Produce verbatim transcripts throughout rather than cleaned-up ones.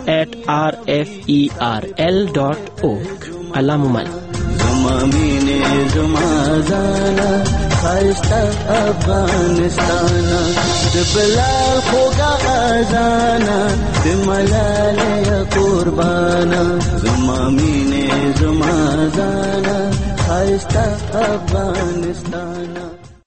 at r f e r l dot org. الله ممن زمامینه زمازانا خایستا افغانستانا دبلال خوگا آزانا دملاله قربانا زمامینه زمازانا خایستا افغانستانا.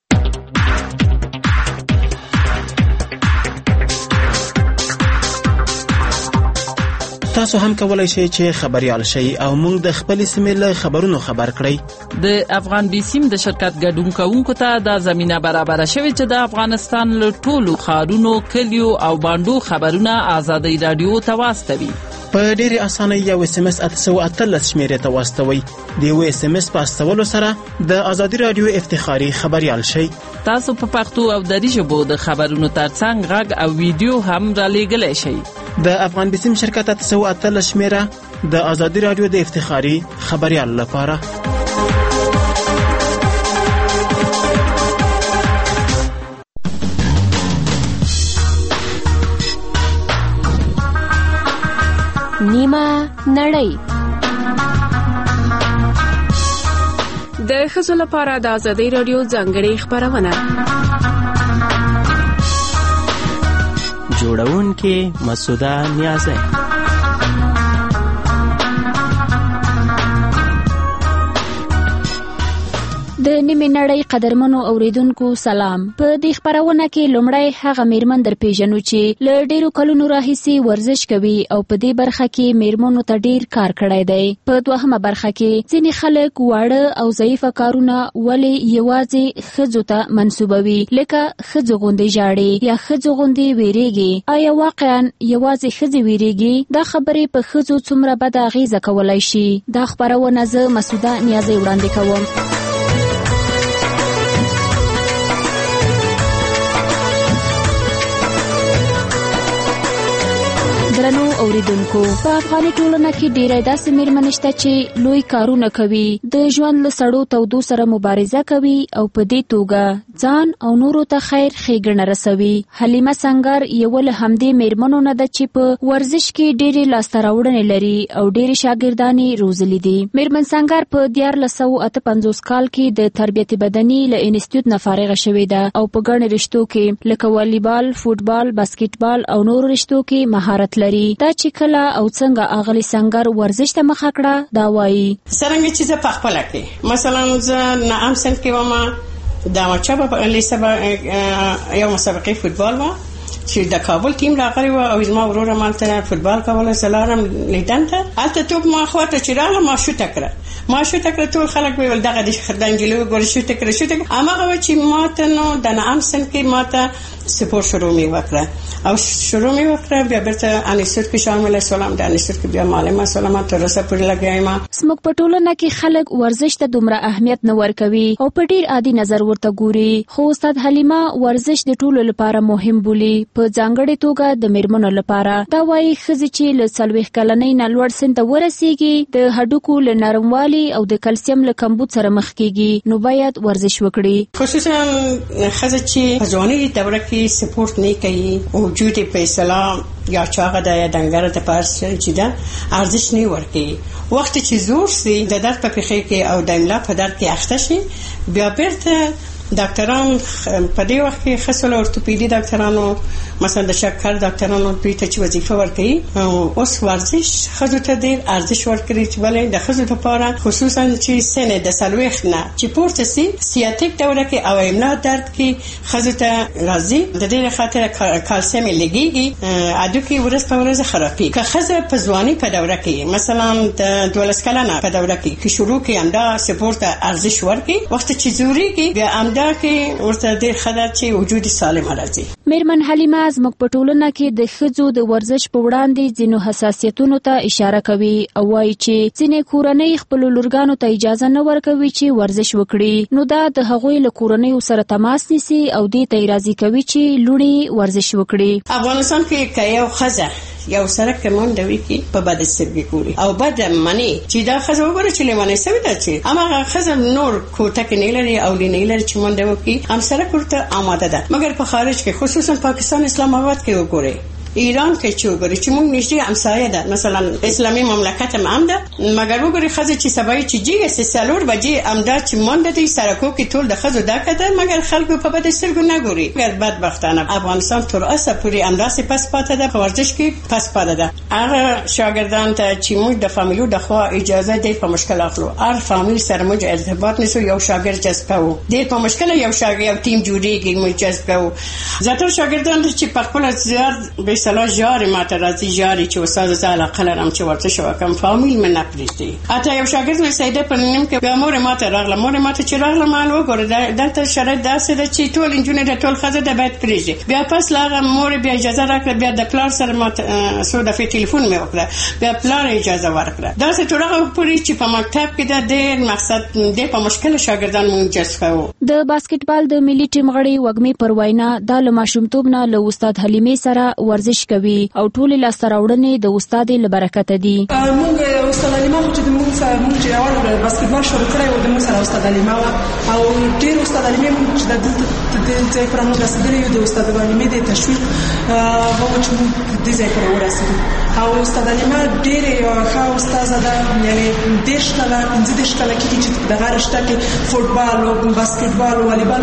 تاسو هم کولای شئ چې خبريال شئ او موږ د خپل سیمې له خبرونو خبر کړئ. د افغان بیسیم د شرکت ګډون کوونکو ته د زمينه برابر شوی چې د افغانستان له ټولو ښارونو، کلیو او باندو خبرونه آزادۍ رادیو ته واستوي. په ډېر اسانه یو اس ام اس اته اتلس شمیرې ته واستوي. د یو اس ام اس په استولو سره د آزادۍ رادیو افتخاري خبريال شئ. تاسو په پښتو او دری ژبو د خبرونو ترڅنګ غږ او ویډیو هم را لېږلی شئ. د افغان بیسیم شرکت اته اتلس شمیره د آزادۍ رادیو د افتخاري خبريال لپاره. نیمه نړۍ د ښځو لپاره د آزادۍ رادیو ځانګړې خبرونه. جوړونکې مسعوده نیازی. د نیمه نړۍ قدرمنو اوریدونکو سلام. په دې خبرونه کې لومړی هغه میرمن در پیژنو چې له ډیرو کلونو راهیسې ورزش کوي او په دې برخه کې میرمنو ته ډیر کار کړی دی. په دوهمه برخه کې ځینې خلک واړه او ضعیفه کارونه ولې یوازې ښځو ته منسوبوي، لکه ښځو غوندې ژاړي یا ښځو غوندې ویریږي. آیا واقعا یوازې ښځې ویریږي؟ دا خبرې په ښځو څومره بد اغیزه کولای شي؟ دا خبرونه زه مسعوده نیازی وړاندې کوم. درنو اوریدونکو، په افغاني ټولنه کې ډېرې داسې میرمنې شته چې لوی کارونه کوي، د ژوند له سړو تودو سره مبارزه کوي او په دې توګه ځان او نورو ته خیر ښېګڼه رسوي. حلیمه سنگر یوه له همدې میرمنو نه ده چې په ورزش کې ډېرې لاسته راوړنې لري او ډېرې شاګردانې روزلي دي. میرمن سنگر په دیارلس سوه اته پنځوس کال کې د تربیت بدني له انسټیټیوټ نه فارغه شوې ده او په ګڼو رشتو کې لکه والیبال، فوټبال، باسکټبال او نورو رشتو کې مهارت لري. دا چې کله او څنګه اغلی سنگر ورزش ته مخه کړه، دا وایي څرنګه چې زه په خپله کې مثلا زه نهم صنف کې وم، د احمدشاه بابا لیسه یو مسابقې فوټبال وه چې د کابل ټیم راغلی و او زما ورور مالته فوټبال کوله. زه لاړم لیدن ته، هلته توپ ما خواته چې راغله ما شوټه کړه ما شوټه کړه ټول خلک ویل دغه د نجلۍ وګوره شوټه کړه شوټه کړه. هماغه وه چې ما ته نو د نهم صنف کې ما ته سپورت شروع مې وکړه او شروع مې وکړه. بیا بیرته انسټیټیوټ کې شامله شولم، د انسټیټیوټ کې بیا معلمه شولم، تر اوسه پورې لګیا یم. زموږ په ټولنه کې خلک ورزش ته دومره اهمیت نه ورکوي او په ډیر عادي نظر ورته ګوري، خو استاد حلیمه ورزش د ټولو لپاره مهم بولي، په ځانګړې توګه د میرمنو لپاره. دا وایي ښځې چې له څلوېښت کلنۍ نه لوړ سن ته ورسیږي، د هډوکو له نرموالي او د کلسیم له کمبود سره مخ کیږي، نو باید ورزش وکړي. خصوصا ښځه چې په ځوانۍ دوره کې سپورت نه کوي، وجود په اسلام یا چاغه د دنګره د پارس چې دا ارزش نه ورکي. وخت چې زور سي د درد په پیخي کې او د املا په درد کې اخته شي، بیا بیرته ډاکټران په دې وخت کې خصوصا اورتوپیدي ډاکټرانو مثلا د شکر ډاکټرانو دوی ته چې وظیفه ورکړي، اوس ورزش ښځو ته ډېر ارزش ورکړي چې ولې د ښځو لپاره خصوصا چې سن د څلوېښت نه چې پورته سي سیاتیک دوره کې او املا درد کې ښځو ته راځي، د دې خاطر کلسیم لګيږي، هډوکي ورځ په ورځ خرابي. که ښځه په ځواني په دوره کې مثلا د دولس کلنه په دوره کې کې شروع کې همدا سپورت ارزش ورکړي، وخت چې زوريږي بیا همدا کې ورته ډېر ښه چې وجود سالم راځي. میرمن حلیمه زموږ په ټولنه کې د ښځو د ورزش په وړاندې ځینو حساسیتونو ته اشاره کوي او وایي چې ځینې کورنۍ خپلو لورګانو ته اجازه نه ورکوي چې ورزش وکړي، نو دا د هغوی له کورنیو سره تماس نیسي او دې ته یې راضي کوي چې لوڼې ورزش وکړي. افغانستان کې که یو ښځه یو سره کمونډه وي کې په بد سترګې ګوري او بد مني چې دا ښځه وګوره چې لیونۍ سوې ده چې هماغه ښځه نور کوټه کې نه لري او نه لري چې منډه وکړي، هم سره کوټه آماده ده. مګر په خارج کې خصوصا پاکستان اسلام آباد کې وګورئ ایران کې چې وګوري چې موږ نږدې همسایه ده، مثلا اسلامي مملکت هم هم ده، مګر وګوري خزه چې سبا چې جیګه سه سالور بجې امدا چې مونږ د سرکو کې ټول د خزو دا کده، مګر خلکو په بده سترګو نه ګوري. ګر بدبختانه افغانستان تر اوسه پورې امداسې پس پاتې ده، په ورزش کې پس پاتې ده. هغه شاګردان ته چې موږ د فامیلو د خوا اجازه دی په مشکل اخلو، هر فامیل سره موږ ارتباط نشو یو شاګرد جذب کوو، د په مشکل یو شاګرد یو ټیم جوړیږي موږ جذب کوو. زیاتره شاګردان چې په خپل زیات به صلاح جاري ماته راځي جاري چې استاد زاله قلرم چې ورزش وکم فامیل من نپریږدي. اته یو شاګرد مې سیده په نیم کې مور ماته راغله، مور ماته چې راغله مال وګوره دلته شرایط داسې ده چې ټول انجونې د ټول خزه د باید پریږدي. بیا پس لاغه مور بیا اجازه راکړه، بیا د پلار سره ماته سو د ټلیفون مې وکړه، بیا پلار اجازه ورکړه. دا څه ټولغه پوری چې په مکتب کې د ډېر مقصد د په مشکل شاګردان مونږ جذب کوو. د باسکټبال د ملي ټیم غړي وګمي پروینا د لماشومتوب نه له استاد حلیمه سره ورزش کوي او ټول لاسته راوړنې د استاد له برکت دي. موږ استاد حلیمه چې موږ سره موږ اول باسکټبال شروع کړی و، د موږ سره استاد حلیمه او ډېر استاد حلیمه چې د دې ځای پر موږ رسیدلی د استاد حلیمه د تشویق هغه چې موږ دې ځای پر ورسېدو. او استاد حلیمه ډېر یو ښه استاد ده، یعنی دیش کله پنځه دیش کله کې چې دغه رشته کې فوټبال او باسکټبال او والیبال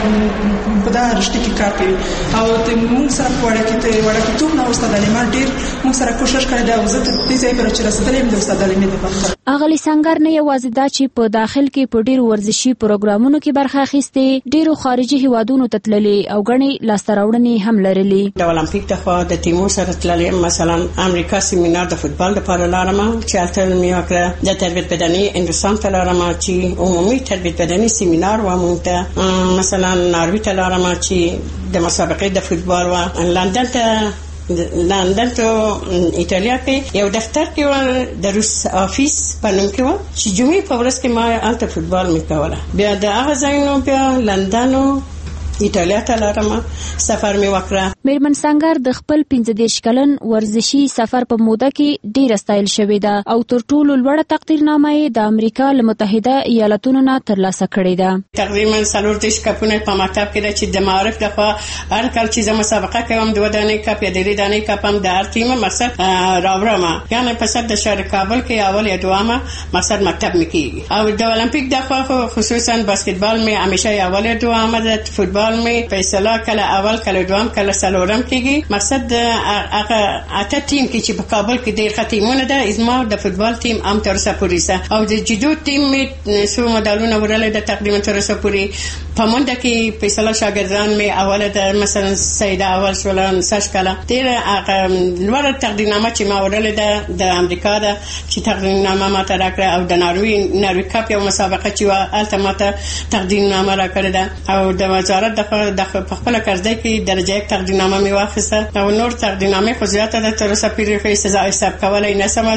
په دغه رشته کې کار کوي او موږ سره وړه کې ته وړه کې ټول نو استاد حلیمه ډېر موږ سره کوشش کړی دا وزت دې ځای پر چې رسیدلې د استاد حلیمه د برکت. اغلی سنگر نه یوازې دا چې په داخل کې په ډېر ورزشي پروګرامونو کې برخه اخیستې، ډېرو خارجي هیوادونو ته تللې او غني لاسته راوړنې هم لرلې. د اولمپیک د خوا د ټیمو سره تللې، مثلا امریکا سیمینار د فوتبال لپاره لارم چې الته مې وکړه، د تربیت بدني هندوستان ته لارم چې عمومي تربیت بدني سیمینار و مونته، مثلا ناروی ته لارم چې د مسابقې د فوتبال و، لندن ته لندن ته ایتالیا کې یو دفتر کې د روس افیس په نوم کې و چې جمعې په ورځ کې ما الته فوتبال مې کوله. بیا د هغه ځایونو بیا لندن او ایتالیا ته لارم سفر مې وکړه. میرمن سنگر د خپل پنځه دېرش کلن ورزشي سفر په موده کې ډېر ستایل شوې ده او تر ټولو لوړه تقدیرنامه یې د امریکا له متحده ایالاتونو نه ترلاسه کړې ده. تقریبا څلور دېرش کپونه په مکتب کې ده چې د معارف لخوا هر کال چې زه مسابقه کوم دوه دانې کپ یا درې دانې کپ هم د هر ټیم مقصد راوړم، یعنې په سر د شهر کابل کې اول یا دوامه مقصد مکتب مې کېږي. او د اولمپیک دغه خصوصا باسکټبال مې همیشه اول یا دوامه ده، فوتبال مې په اصطلاح کله اول کله دوام کله څلورم کېږي. مقصد هغه اته ټیم کې چې په کابل کې ډېر ښه ټیمونه ده، زما د فوتبال ټیم هم تر اوسه پورې ده او د جودو ټیم مې څو مډالونه وړلي ده تقریبا تر اوسه پورې. په منډه کې په اصطلاح شاګردان مې اوله ده، مثلا سیده اول شوله، سش کله ډېره هغه لوړه تقدیرنامه چې ما وړلې ده د امریکا ده چې تقدیرنامه ماته راکړه، او د ناروی ناروی کپ یو مسابقه چې وه هلته ماته تقدیرنامه راکړې ده، او د وزارت د خپل قرضې کې درجه یک تقدیرنامه مې واخیسته او نور تقدیرنامې خو زیاته ده تر اوسه پورې سزا حساب کولی نشم.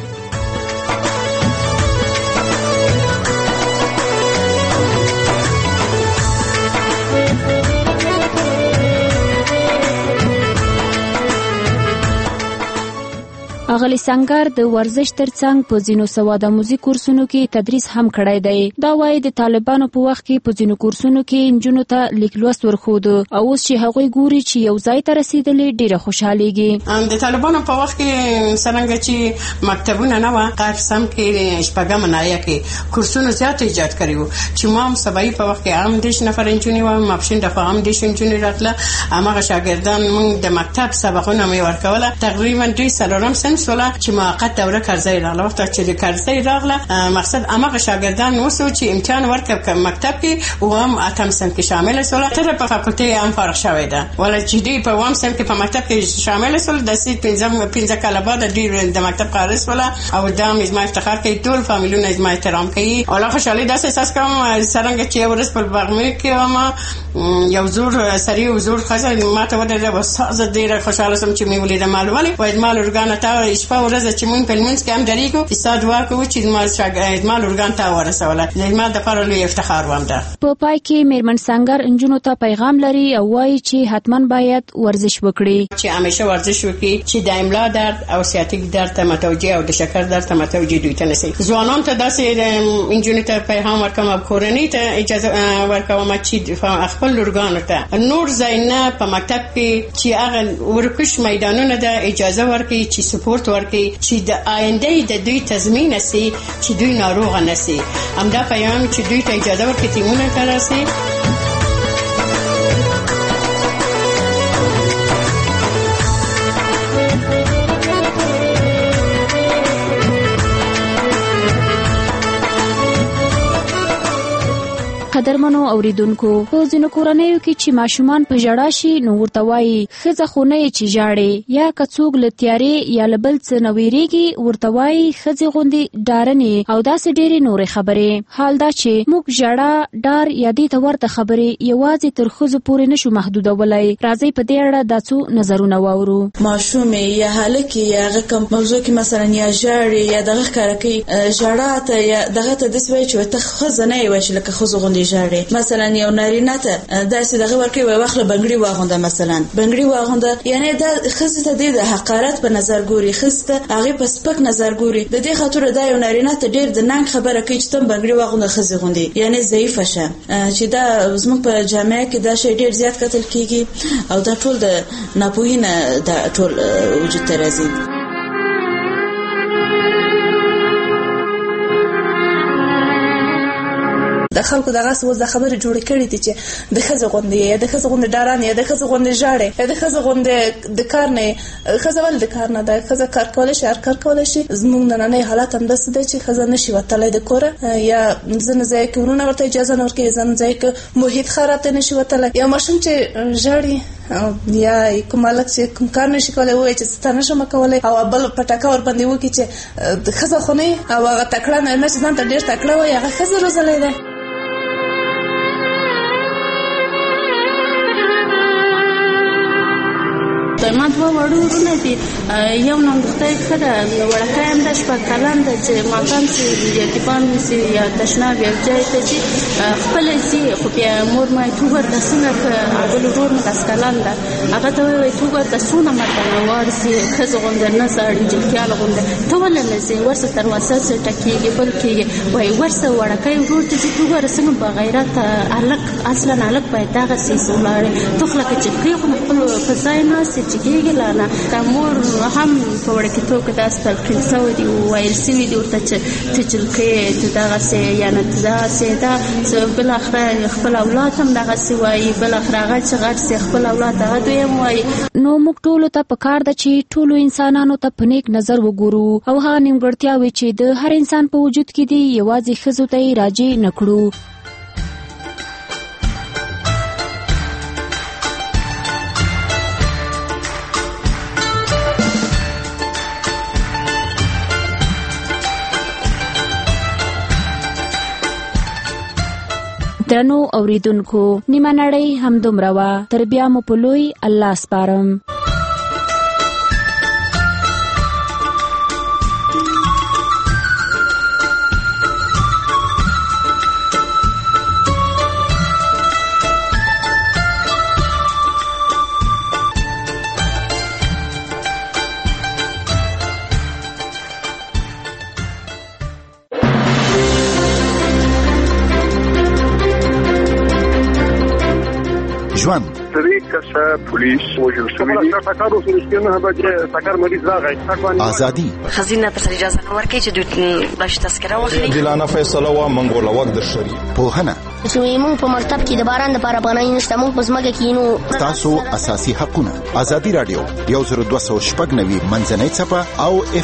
اغلی سنگر د ورزش ترڅنګ په ځینو سواده موزیک کورسونو کې تدریس هم کړی دی. دا وایي د طالبانو په وخت کې په ځینو کورسونو کې نجونو ته لیک لوست ورښود او اوس چې هغوی ګوري چې یو ځای ته رسېدلې ډېره خوشحالېږي. د طالبانو په وخت کې څرنګه چې مکتبونه نه وه، قسم کې شپږمه ناحیه کې کورسونه زیات ایجاد کړي وو چې ما هم سبایي په وخت کې هم دېرش نفر نجونې وه، ماپښین دخوا هم دېرش نجونې راتله. هماغه شاګردان موږ د مکتب سبقونه مې ورکوله. تقریبا دوی څلورم صنف سوله چې موقت دوره قرضې راغله. وخت چې د قرضې راغله مقصد هماغه شاګردان وسو چې امتحان ورکړ مکتب کې او هم اتم صنف کې شامل سول. تر په فاکولټي هم فارغ شوی ده، ولا چې دی په وام صنف کې په مکتب کې شامل سول. د سې پنځم پنځه کاله بعد دی د مکتب قرض ولا او دا مې ما افتخار کوي، ټول فامیلونه زما احترام کوي او لا خوشالي داسې احساس کوم څنګه چې ورس په بغمه کې ما یو زور سری او زور خزه ما ته ودرې وسازه ډیره خوشاله سم چې مې ولیدم. معلومه وای مال ورګانه تا شپه ورځ چې مونږ په لمونځ کې هم درېږو چې ستا دعا کوو چې زما زما لورګان ته ورسوله زما دپاره لوی افتخار وم ده. په پای کې میرمن سنگر نجونو ته پیغام لري او وایي چې حتما باید ورزش وکړي، چې همیشه ورزش وکړي، چې د املا درد او سیاتیک درد ته متوجه او د شکر درد ته متوجه دوی ته نشي. ځوانان ته داسې انجونو ته پیغام ورکوم او کورنۍ ته اجازه ورکوم چې خپل لورګانو ته نور زاینه په مکتب کې چې هغه ورکش میدانونه ده اجازه ورکړي چې سپورت ورکړي چې د آینده د دوی تضمین شي چې دوی ناروغ نشي. همدا پیغام چې دوی ته اجازه ورکړي تیمونه ته راسي. قدرمنو اوریدونکو، په ځینو کورنیو کې چې ماشومان په ژړا شي نو ورته وایي ښځه خو نه یې چې ژاړې، یا که څوک له تیارې یا له بل څه نه ویریږي ورته وایي ښځې غوندې ډارنې او داسې ډېرې نورې خبرې. حال دا چې موږ ژړا، ډار یا دې ته ورته خبرې یوازې تر ښځو پورې نشو محدودولی. راځئ په دې اړه دا څو نظرونه واورو. ماشوم یا هلک یا هغه کوم موضوع کې مثلا یا ژاړي یا دغه ښکاره کوي ژړا ته یا دغه ته داسې وایي چې ته ښځه نه یې وایي چې لکه ښځو غوندې ژاړي. مثلا یو نارینه ته داسې دغه ورکوي وایي واخله بنګړي واغونده، مثلا بنګړي واغونده، یعنی دا ښځې ته د حقارت په نظر ګوري، ښځې ته هغې په سپک نظر ګوري. د دې خاطر دا یو نارینه ته ډېر د ننګ خبره کوي چې ته بنګړي واغونده ښځې غوندې، یعنی ضعیفه شه. چې دا زموږ په جامعه کې دا شی ډېر زیات کتل کېږي او دا ټول د ناپوهي نه دا ټول وجود ته راځي. د خلکو دغه څه د خبرې جوړې کړې دي چې د ښځې غوندې یا د ښځې غوندې ډاران یا د ښځې غوندې ژاړې یا د ښځې غوندې د کار نه ښځه ولې د کار نه ده، ښځه کار کولی شي، هر کار کولی شي. زموږ نننی حالت همداسې دی چې ښځه نشي وتلی د کوره، یا ځینې ځایو کې ورونه ورته اجازه نه ورکوي، ځینې ځایو کې محیط خراب دی نشي وتلی. یو ماشوم چې ژاړي یا کوم هلک چې کوم کار نشي کولی ووایي چې ستا نشم کولی او بل پټاکه ورباندې وکړي چې ښځه خو نه او هغه تکړه مېرمن چې ځان ته ډېر تکړه وایي هغه ښځه روزلی ده. ما دوه وړو ورونه دي، یو نامدخته ښه ده، وړکۍ هم ده شپږ کلن ده چې ماښام چې یتیمان وسي یا تشناب یا ځای ته ځي خپله ځي، خو بیا مور ما تو ورته څنګه که بل ورور مې داس کلن ده هغه ته وایي تو ورته څونه متنه وارسي ښځې غوندې نه ژاړي جلکیال غوندې ته ولې نه ځې ورسه دروازه څټه کېږي بل کېږي وایي ورسه وړکۍ ورور ته ځي تو ګوره څنګه بغیرت هلک اصلا هلک باید دغسې ولاړې ته خو لکه جلکۍ خو خپل په ځای ناستې چې کېږي لا نه دا مور هم په وړکېتوب کې داسې تلقین شوی دي وویل شوي دي ورته چې ته جلکۍ ته دغسې یا نه ته دغسې ده بالاخره خپل اولاد هم دغسې وایي بالاخره هغه چې غټ سي خپل اولاد هغه دویم وایي. نو موږ ټولو ته پکار ده چې ټولو انسانانو ته په نیک نظر وګورو او هغه نیمګړتیاوې چې د هر انسان په وجود کې دي یوازې ښځو ته یې راجع نه کړو. درنو اوریدونکو، نیمه نړۍ همدومره وه، تر بیا مو په لوی الله سپارم. ژوند درې کسه پولیس وژل شوي دي. ټکر وسو چې نه به ټکر مریض راغی. ازادي خزینه پر اجازه نه ورکړي چې دوی باش تذکره واخلي. دلانه فیصله وا منګول وخت د شری پوهنه چې موږ په مرتب کې د باران د لپاره باندې نشته، موږ په ځمکه کې نو تاسو اساسي حقونه. ازادي رادیو یو زر دوه سوه شپږ نوي منځنۍ صفه او